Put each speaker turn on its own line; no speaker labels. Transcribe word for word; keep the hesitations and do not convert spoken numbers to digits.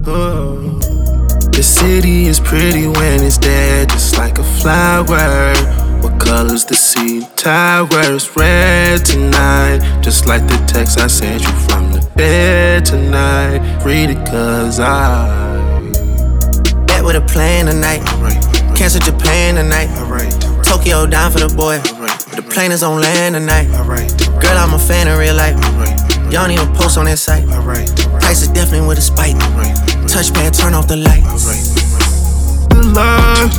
Oh. The city is pretty when it's dead, just like a flower. What color's the sea towers? Red tonight, just like the text I sent you from the bed tonight. Read it cause I
Back with a plane tonight.
Alright,
Cancel Japan tonight.
alright,
Tokyo down for the boy.
alright,
The plane is on land tonight.
alright,
Girl, I'm a fan in real life.
alright,
Y'all need a post on that site.
alright,
Price is definitely with a spike.
alright,
Touchpad, turn off the lights.
alright. The love